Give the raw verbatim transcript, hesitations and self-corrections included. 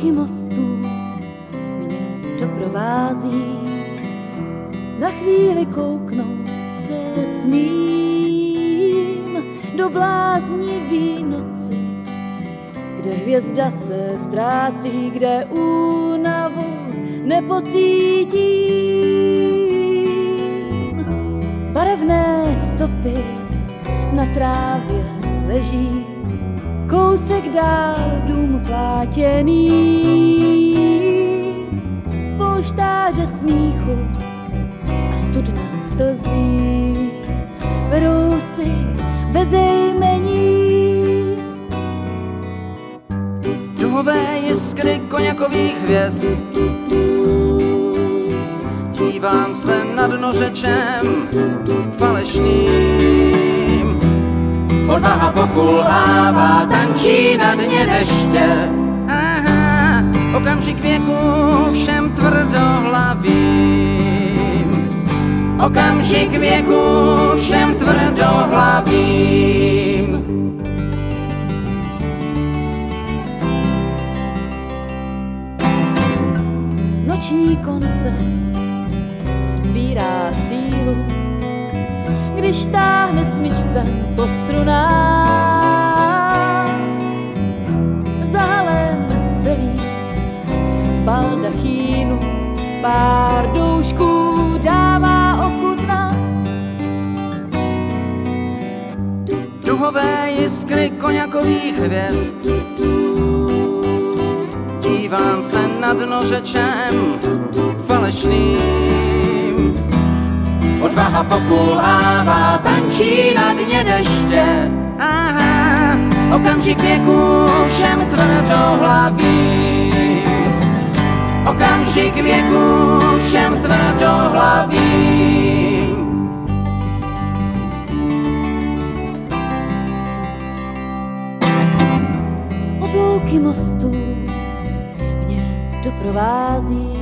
Oblouky mostů mě doprovází, na chvíli kouknout se smím do bláznivý noci, kde hvězda se ztrácí, kde únavu nepocítím. Barevné stopy na trávě leží, kousek dál dům plátěný, polštáře smíchu a studna slzí berou si bezejmení. Duhové jiskry koněkových hvězd, dívám se na dno řečem falešným. Odvaha pokulhává, tančí na dně deště. Aha, okamžik věku všem tvrdohlavým. Okamžik věku všem tvrdohlavým. Noční koncert sbírá sílu, když táhne smyčcem po strunách. Zahalen celý v baldachínu, pár doušků dává ochutnat. Duhové jiskry koněkových hvězd, dívám se na dno řečem falešným. Odvaha pokulhává, tančí na dně deště. Aha, okamžik věku všem tvrdohlavým. Okamžik věku všem tvrdohlavým. Oblouky mostů mě doprovází,